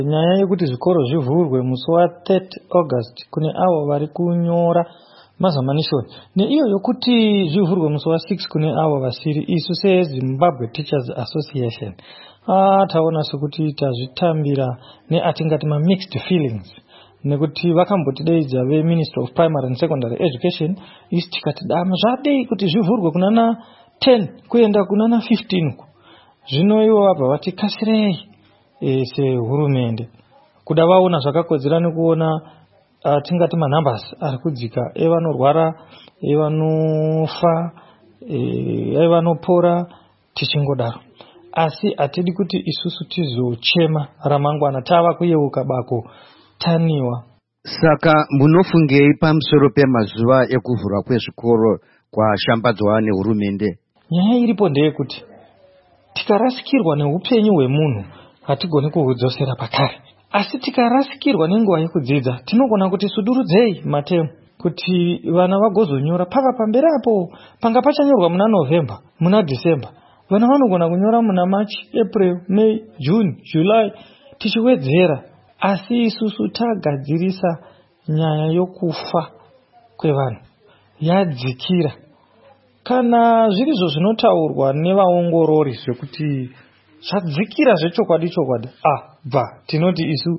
Nyaya yekuti zvikoro zvivhurwe musi wa30 August kune avo vari kunyora mazamanishoni neiyo yokuti zvivhurwe musi wa6 kune avo vasiri, isu seZimbabwe Teachers Association taona sekuti tazvitambira neatingati mixed feelings, nekuti vakambotideidza veMinistry of Primary and Secondary Education isi tikati zvadei kuti zvivhurwe kunana 10 kuenda kunana 15 zvino ivo vabva vati kasirei sehurumende kuda vaona zvakakodzera nekuona tingati manumbers ari kudzika evanorwara, evanofa, evanopora tichingodaro, asi atidi kuti isusu tizochema ramangwana tava kuyeuka bako taniwa. Saka munofungei pamusoro pemazuva ekuvhurwa kwezvikoro kwashambadzwa nehurumende? Nyaya iripo ndeyekuti tikarasikirwa neupenyu hwemunhu hatigoni kuhudzosera pakare, asi tikarasikirwa nenguva yekudzidza tinogona kuti sudurudzei matemu kuti vana vagozonyora pava pamberi apo. Panga pachanyorwa muna November, muna December, vana vanogona kunyora muna March, April, May, June, July tichiwedzera, asi isusu tagadzirisa nyaya yokufa kwevanhu yadzikira. Kana zvirizvo zvinotaurwa nevaongorori zvekuti zvadzikira zvechokwadi bva tinoti isu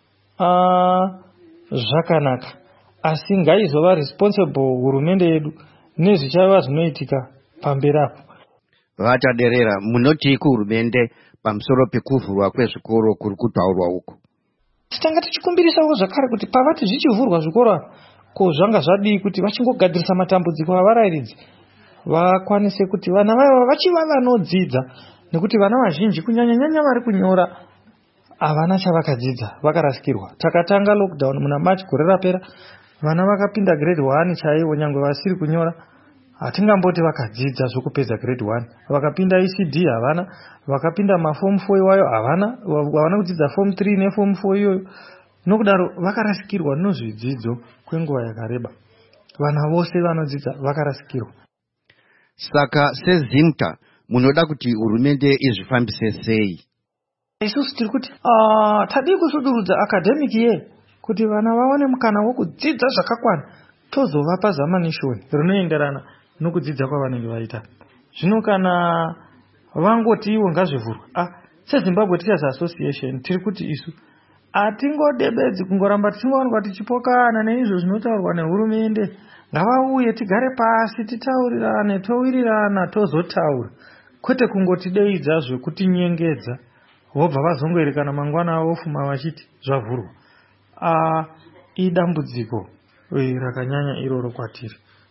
zvakanaka, asi ngaizova responsible hurumende yedu nezvichava zvinoitika pamberi apo. Vataderera, munoti kuhurumende pamusoro pekuvhurwa kwezvikoro kuri kutaurwa uku? Titanga tichikumbirisawo zvakare kuti pavati zvichivhurwa zvikoro ko zvanga zvadii kuti vachingogadzirisa matambudziko avarairidzi vakwanise kuti vana vavo vachiva vanodzidza, nekuti vana vazhinji kunyanya vari kunyora havana chavakadzidza, vakarasikirwa. Takatanga lockdown muna March gore rapera, vana vakapinda grade 1 chaivo, nyangwe vasiri kunyora hatingamboti vakadzidza zvokupedza grade 1, vakapinda ECD havana, vakapinda maform 4 iwayo havana kudzidza form 3 neform 4 iyoyo, nokudaro vakarasikirwa nozvidzidzo kwenguva yakareba. Vana vose vanodzidza vakarasikirwa. Saka seZimta munoda kuti hurumende izvifambise sei? Isusu tiri kuti tadi kusudurudza academic year kuti vana vaone mukana wokudzidza zvakakwana, tozovapa zamanishoni rinoenderana nokudzidza kwavanenge vaita. Zvino kana vangoti iwo ngazvivhurwe, seZimbabwe Teachers Association tiri kuti isu hatingodebedzi kungoramba tichingoramba tichipokana neizvo zvinotaurwa nehurumende. Ngavauye tigare pasi titaurirane, towirirana, tozotaura, kwete kungotideidza zvekutinyengedza vobva vazongoerekana mangwana vofuma vachiti zvavhurwa. Idambudziko rakanyanya iroro kwatiri.